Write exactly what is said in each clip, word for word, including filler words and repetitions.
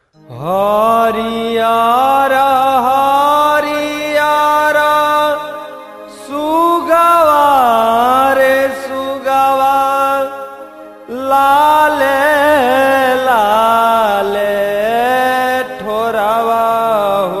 हरियर हरियर सुगवा रे सुगवा लाले लाले ठोरवा हो।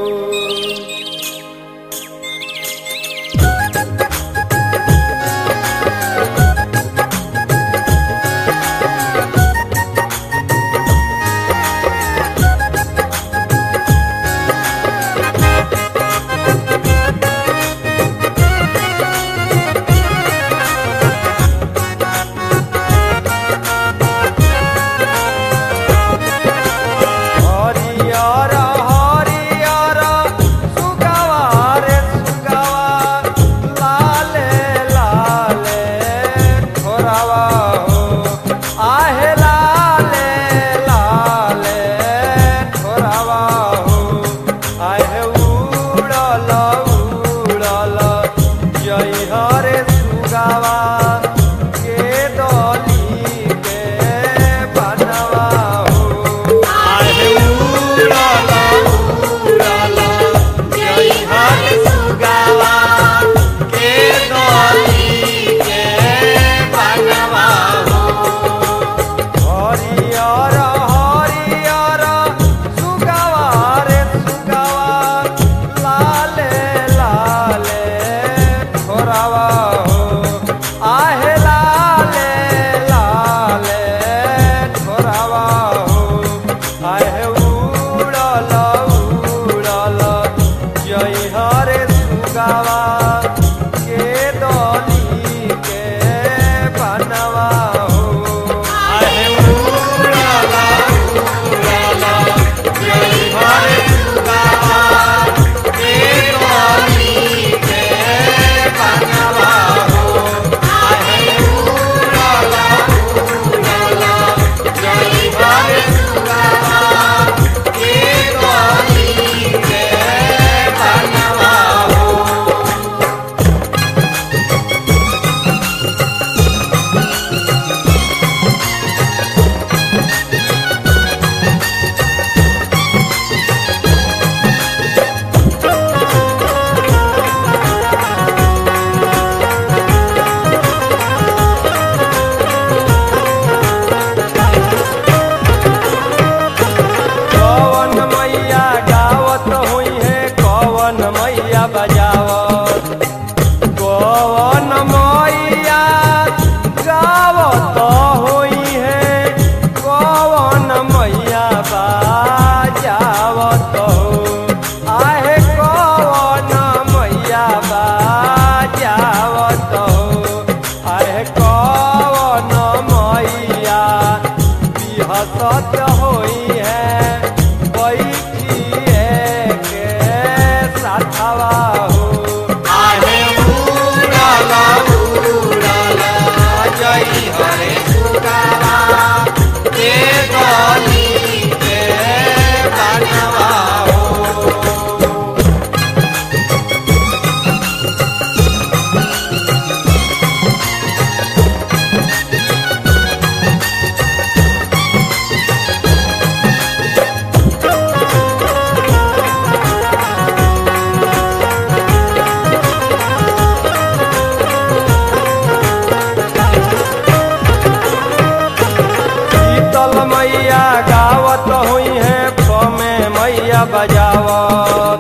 बजावत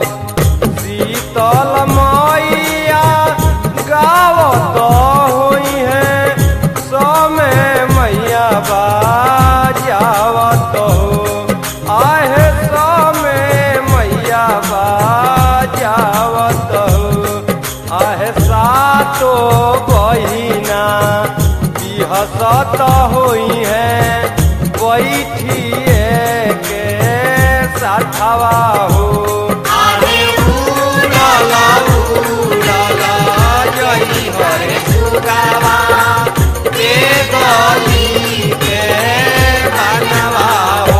शीतल मैया गावत हुई है समय मैया बाजावत हो। आहे समय मैया बाजावत हो। आहे सातो बहिना बिहसत हुई है बैठिए के साथवा हो। आहे उड़ाला उड़ाला जई हरे सुगावा के गली के बनवा हो।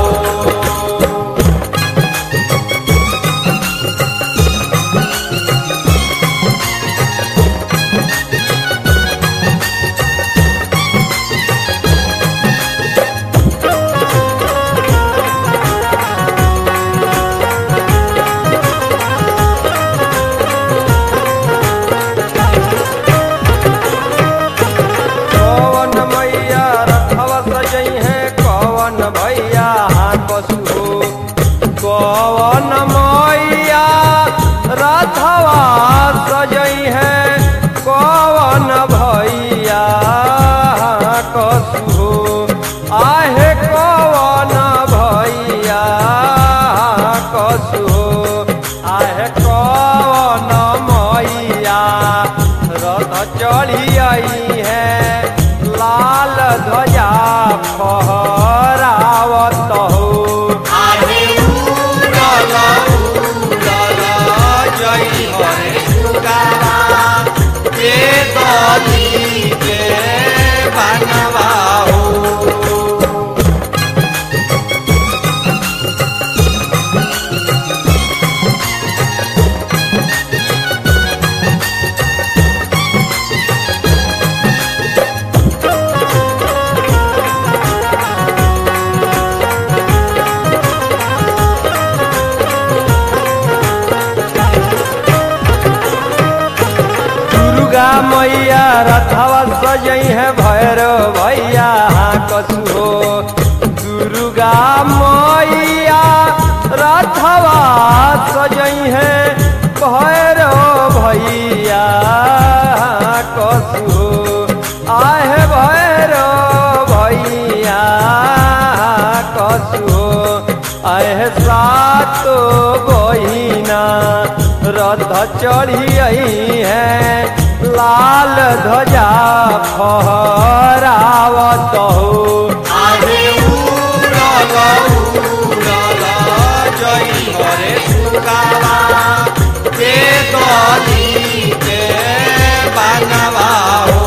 कवन मैया रथवा सजई है कवन भैया कसु आहे कवन भैया कसु आहे कवन मैया रथ चढ़ी आई है लाल ध्वजा फहरावत हो आहे उड़ल उड़ल जई हरे सुगावा के दली के बनवा हो दुर्गा मैया रथवा सजई है भैरव भैया कसु हो दुर्गा मैया रथवा सजई है भैरव भैया कसु हो आहे भैरव भैया कसु हो आहे सातो बहिना रथ चढ़ी आई है लाल ध्वजा फहरावत हो आहे उड़ल उड़ल जई हरे सुगावा के दली के बनवा हो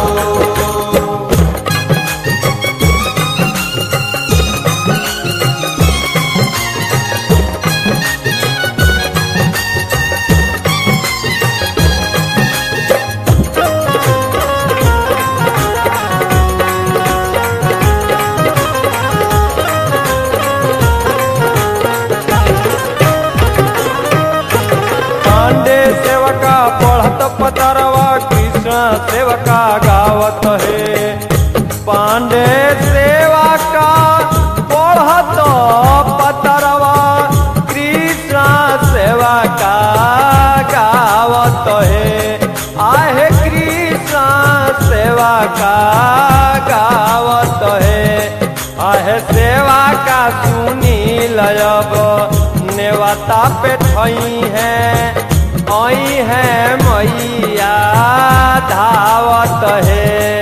पांडे सेवका पढ़त पतरवा कृष्ण सेवका गावत है पांडे सेवका पढ़त पतरवा कृष्ण सेवका गावत है आहे कृष्ण सेवका गावत है आहे सेवका सुनी लयब नेवता पे ठई है आई है मैया धावत है।